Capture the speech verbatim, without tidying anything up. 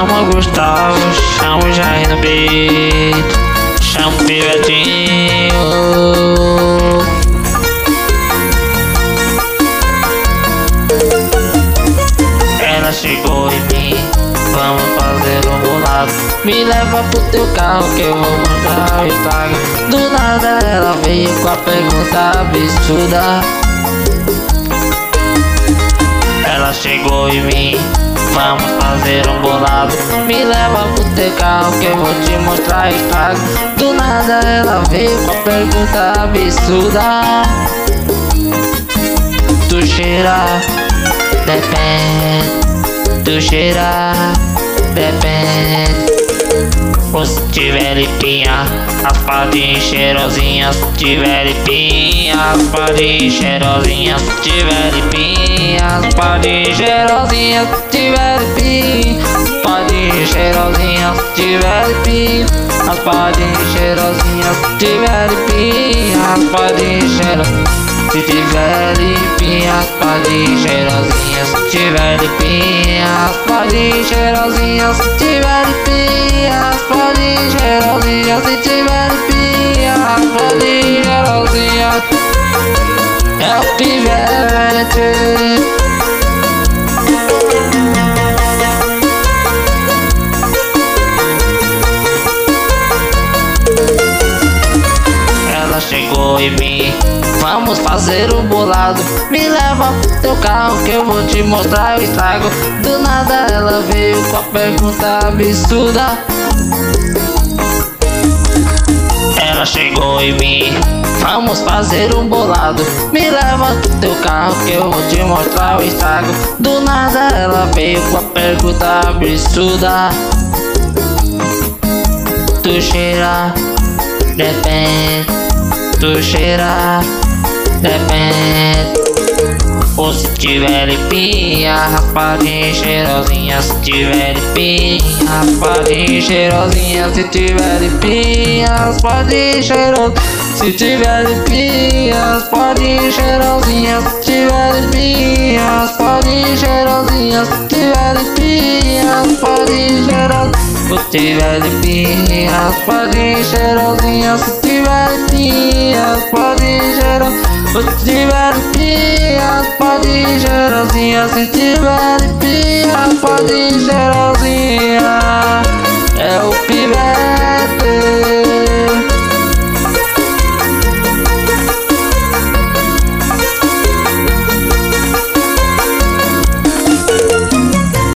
chama o Gustavo, chama o Jair no beat, chama o Pivetinho. Ela chegou em mim, vamos fazer um bolado. Me leva pro teu carro que eu vou mostrar o estrago. Do nada ela veio com a pergunta absurda. Ela chegou em mim, vamos fazer um bolado. Me leva pro teu carro que eu vou te mostrar o estrago. Do nada ela veio com a pergunta absurda. Tu cheira, depende. Tu cheira, depende. Ou se tiver limpinha, as padinhas cheirosinhas. Se tiver limpinha, as padinhas cheirosinhas. Se tiver limpinha, as padinhas cheirosinhas. Se tiver limpinha, as padinhas cheirosinhas. Se tiver limpinha, as padinhas cheirosinhas. Se tiver limpinha, as padinhas cheirosinhas. Se tiver limpinha, as padinhas cheirosinhas. Se tiver limpinha, as padinhas cheirosinhas. Se tiver limpinha, as padinhas cheirosinhas. Se tiver limpinha, as padinhas cheirosinhas. É o Pivete. Ela chegou em mim, vamos fazer um bolado. Me leva pro teu carro que eu vou te mostrar o estrago. Do nada ela veio com a pergunta absurda. Ela chegou em mim, vamos fazer um bolado. Me leva pro teu carro que eu vou te mostrar o estrago. Do nada ela veio com a pergunta absurda. Tu cheira, depende. Tu cheira, depende. Ou se tiver limpinha, raspadinha cheirosinha. Se tiver limpinha, raspadinha cheirosinha. Se tiver limpinha, raspadinha cheirosinha. Se tiver limpinha, raspadinha cheirosinha. Se tiver limpinha, raspadinha cheirosinha. Se tiver limpinha, raspadinha cheirosinha. Se tiver limpinha, raspadinha cheirosinha. Se tiver limpinha, raspadinha cheirosinha. Se tiver limpinha, raspadinha cheirosinha. Se tiver limpinha, raspadinha cheirosinha.